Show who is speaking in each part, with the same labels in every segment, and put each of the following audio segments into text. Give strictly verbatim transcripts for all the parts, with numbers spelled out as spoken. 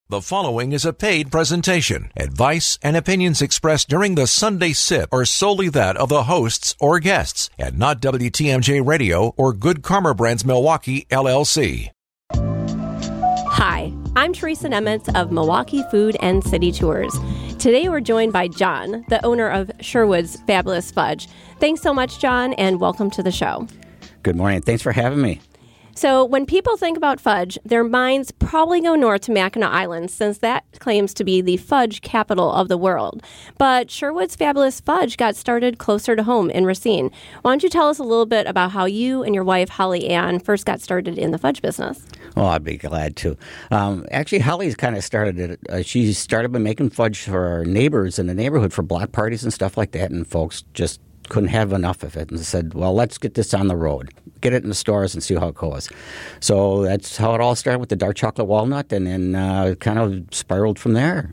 Speaker 1: The following is a paid presentation. Advice and opinions expressed during the Sunday Sip are solely that of the hosts or guests, and not W T M J Radio or Good Karma Brands Milwaukee, L L C.
Speaker 2: Hi, I'm Teresa Nemitz of Milwaukee Food and City Tours. Today we're joined by John, the owner of Sherwood's Fabulous Fudge. Thanks so much, John, and welcome to the show.
Speaker 3: Good morning. Thanks for having me.
Speaker 2: So when people think about fudge, their minds probably go north to Mackinac Island, since that claims to be the fudge capital of the world. But Sherwood's Fabulous Fudge got started closer to home in Racine. Why don't you tell us a little bit about how you and your wife, Holly Ann, first got started in the fudge business?
Speaker 3: Oh, I'd be glad to. Um, actually, Holly's kind of started it. Uh, she started by making fudge for our neighbors in the neighborhood for block parties and stuff like that, and folks just couldn't have enough of it and said, well, let's get this on the road, get it in the stores and see how it goes. So that's how it all started with the dark chocolate walnut, and then uh, kind of spiraled from there.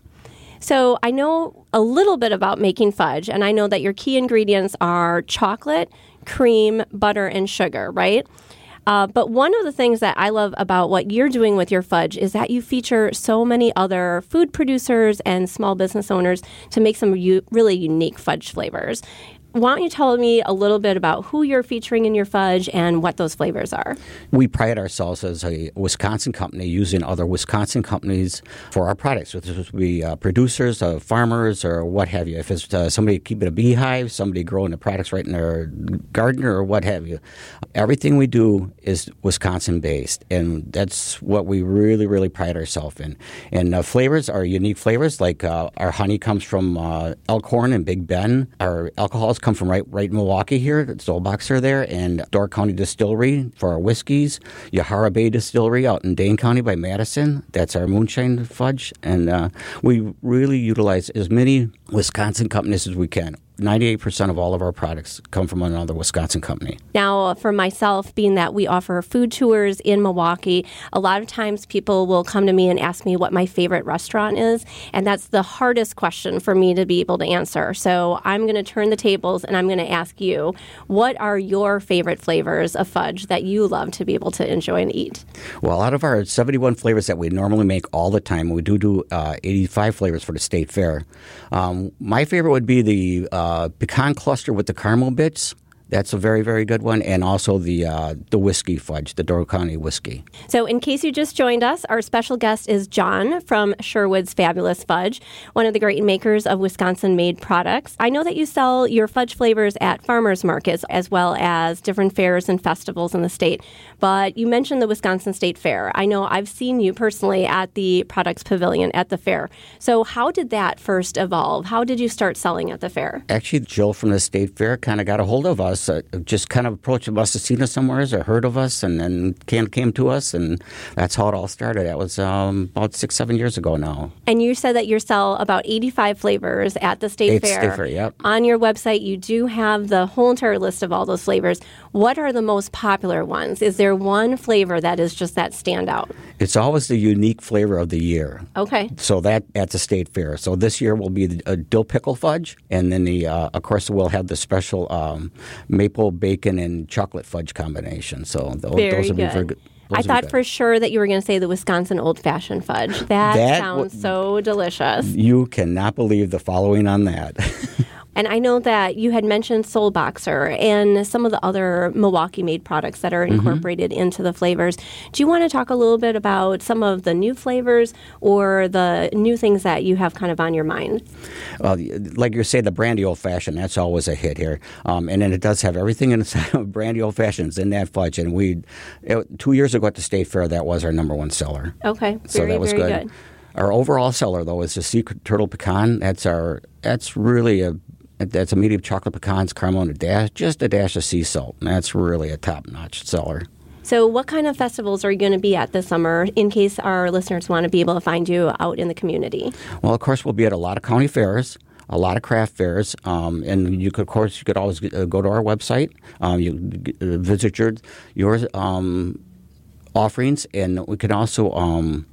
Speaker 2: So I know a little bit about making fudge, and I know that your key ingredients are chocolate, cream, butter, and sugar, right? Uh, but one of the things that I love about what you're doing with your fudge is that you feature so many other food producers and small business owners to make some u- really unique fudge flavors. Why don't you tell me a little bit about who you're featuring in your fudge and what those flavors are?
Speaker 3: We pride ourselves as a Wisconsin company using other Wisconsin companies for our products. So this would be uh, producers, uh, farmers, or what have you. If it's uh, somebody keeping a beehive, somebody growing the products right in their garden, or what have you. Everything we do is Wisconsin-based, and that's what we really, really pride ourselves in. And uh, flavors are unique flavors, like uh, our honey comes from uh, Elkhorn and Big Bend. Our alcohols come from right right in Milwaukee here. The Zolbachs are there, and Door County Distillery for our whiskeys. Yahara Bay Distillery out in Dane County by Madison. That's our moonshine fudge, and uh, we really utilize as many Wisconsin companies as we can. ninety-eight percent of all of our products come from another Wisconsin company.
Speaker 2: Now, for myself, being that we offer food tours in Milwaukee, a lot of times people will come to me and ask me what my favorite restaurant is, and that's the hardest question for me to be able to answer. So I'm going to turn the tables, and I'm going to ask you, what are your favorite flavors of fudge that you love to be able to enjoy and eat?
Speaker 3: Well, out of our seventy-one flavors that we normally make all the time, we do do uh, eighty-five flavors for the State Fair. Um, my favorite would be the uh, Uh, pecan cluster with the caramel bits. That's a very, very good one. And also the uh, the whiskey fudge, the Door County whiskey.
Speaker 2: So in case you just joined us, our special guest is John from Sherwood's Fabulous Fudge, one of the great makers of Wisconsin-made products. I know that you sell your fudge flavors at farmers markets as well as different fairs and festivals in the state. But you mentioned the Wisconsin State Fair. I know I've seen you personally at the Products Pavilion at the fair. So how did that first evolve? How did you start selling at the fair?
Speaker 3: Actually, Jill from the State Fair kind of got a hold of us. Uh, just kind of approached us, have seen us somewhere or heard of us, and then came, came to us, and that's how it all started. That was um, about six, seven years ago now.
Speaker 2: And you said that you sell about eighty-five flavors at the State
Speaker 3: Eight
Speaker 2: Fair.
Speaker 3: State Fair, yep.
Speaker 2: On your website, you do have the whole entire list of all those flavors. What are the most popular ones? Is there one flavor that is just that standout?
Speaker 3: It's always the unique flavor of the year.
Speaker 2: Okay.
Speaker 3: So that at the State Fair. So this year will be the uh, dill pickle fudge, and then the uh, of course we'll have the special um, maple bacon and chocolate fudge combination. So those,
Speaker 2: very
Speaker 3: those will
Speaker 2: good.
Speaker 3: be very good.
Speaker 2: I thought for sure that you were going to say the Wisconsin Old Fashioned Fudge. That,
Speaker 3: that
Speaker 2: sounds
Speaker 3: w-
Speaker 2: so delicious.
Speaker 3: You cannot believe the following on that.
Speaker 2: And I know that you had mentioned Soul Boxer and some of the other Milwaukee-made products that are incorporated mm-hmm. into the flavors. Do you want to talk a little bit about some of the new flavors or the new things that you have kind of on your mind?
Speaker 3: Uh, like you say, the Brandy Old Fashioned, that's always a hit here. Um, and then it does have everything inside of Brandy Old Fashions in that fudge. And we, it, two years ago at the State Fair, that was our number one seller.
Speaker 2: Okay, very,
Speaker 3: so that was
Speaker 2: very
Speaker 3: good.
Speaker 2: good.
Speaker 3: Our overall seller, though, is the Secret Turtle Pecan. That's our. That's really a. That's a medium chocolate pecans, caramel, and a dash, just a dash of sea salt. And that's really a top-notch seller.
Speaker 2: So what kind of festivals are you going to be at this summer in case our listeners want to be able to find you out in the community?
Speaker 3: Well, of course, we'll be at a lot of county fairs, a lot of craft fairs, um, and you could, of course, you could always uh, go to our website, um, you uh, visit your, your um, offerings, and we can also... Um,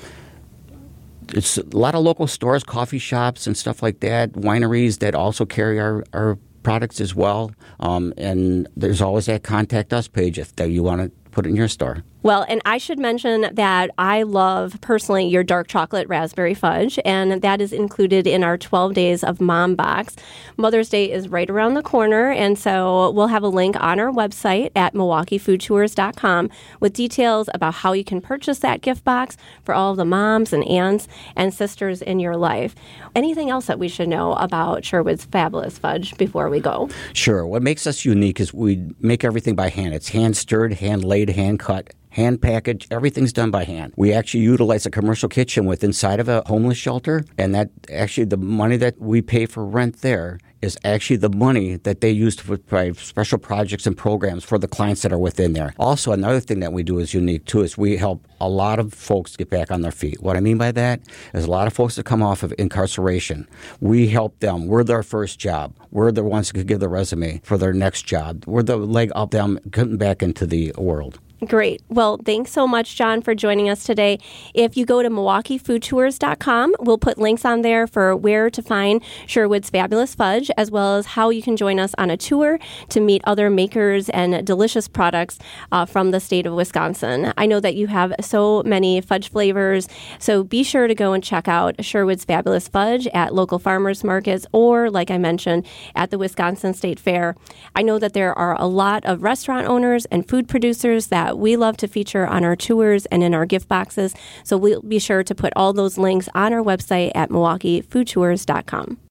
Speaker 3: It's a lot of local stores, coffee shops and stuff like that, wineries that also carry our, our products as well. Um, and there's always that Contact Us page if that you want to put it in your store.
Speaker 2: Well, and I should mention that I love personally your dark chocolate raspberry fudge, and that is included in our twelve Days of Mom box. Mother's Day is right around the corner, and so we'll have a link on our website at milwaukee food tours dot com with details about how you can purchase that gift box for all of the moms and aunts and sisters in your life. Anything else that we should know about Sherwood's Fabulous Fudge before we go?
Speaker 3: Sure. What makes us unique is we make everything by hand. It's hand stirred, hand laid, hand cut, hand packaged. Everything's done by hand. We actually utilize a commercial kitchen with inside of a homeless shelter, and that actually the money that we pay for rent there is actually the money that they use to provide special projects and programs for the clients that are within there. Also, another thing that we do is unique too is we help a lot of folks get back on their feet. What I mean by that is a lot of folks that come off of incarceration. We help them. We're their first job. We're the ones who could give the resume for their next job. We're the leg up them getting back into the world.
Speaker 2: Great. Well, thanks so much, John, for joining us today. If you go to milwaukee food tours dot com, we'll put links on there for where to find Sherwood's Fabulous Fudge, as well as how you can join us on a tour to meet other makers and delicious products uh, from the state of Wisconsin. I know that you have so many fudge flavors, so be sure to go and check out Sherwood's Fabulous Fudge at local farmers markets or, like I mentioned, at the Wisconsin State Fair. I know that there are a lot of restaurant owners and food producers that we love to feature on our tours and in our gift boxes. So we'll be sure to put all those links on our website at milwaukee food tours dot com.